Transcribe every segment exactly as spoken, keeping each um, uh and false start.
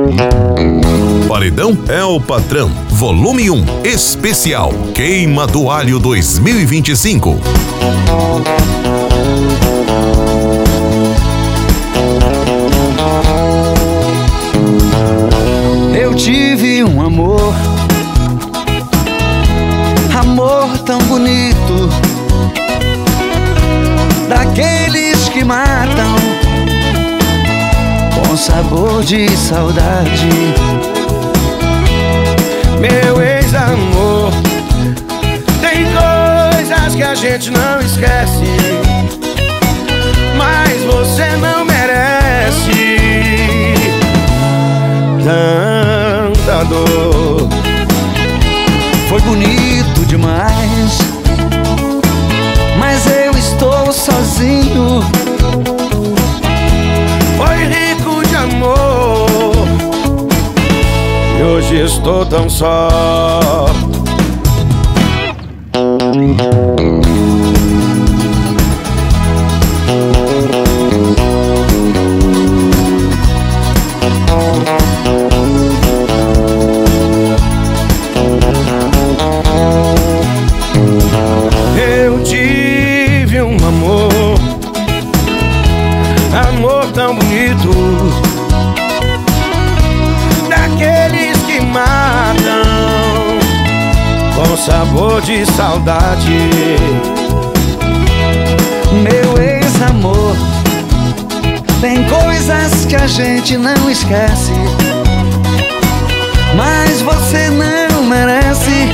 Paredão é o Patrão, volume um, especial, Queima do Alho dois mil e vinte e cinco. Eu tive um amor, amor tão bonito, daqueles que matam com sabor de saudade. Meu ex-amor, tem coisas que a gente não esquece, mas você não merece tanta dor. Foi bonito demais, mas eu estou sozinho. Foi rico de amor e hoje estou tão só. Eu tive um amor, amor tão bonito, daqueles que matam com sabor de saudade. Meu ex-amor, tem coisas que a gente não esquece, mas você não merece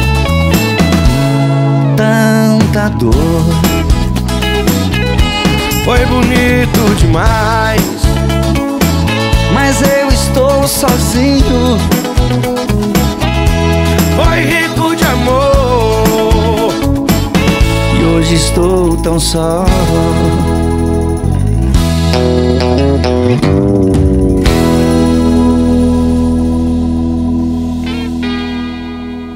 tanta dor. Foi bonito demais, mas eu estou sozinho. foi rico de amor E hoje estou tão só.